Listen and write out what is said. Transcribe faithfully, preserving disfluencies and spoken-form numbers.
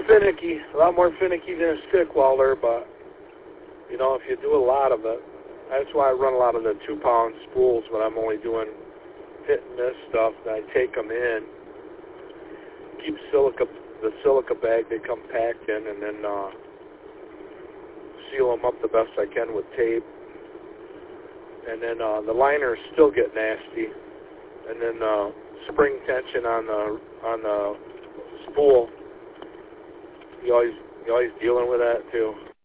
finicky, a lot more finicky than a stick welder, but, you know, if you do a lot of it, that's why I run a lot of the two-pound spools when I'm only doing hit and miss stuff. Then I take them in, keep silica, the silica bag they come packed in, and then uh, seal them up the best I can with tape. And then uh, the liners still get nasty. And then uh, spring tension on the on the spool. You always you always dealing with that too.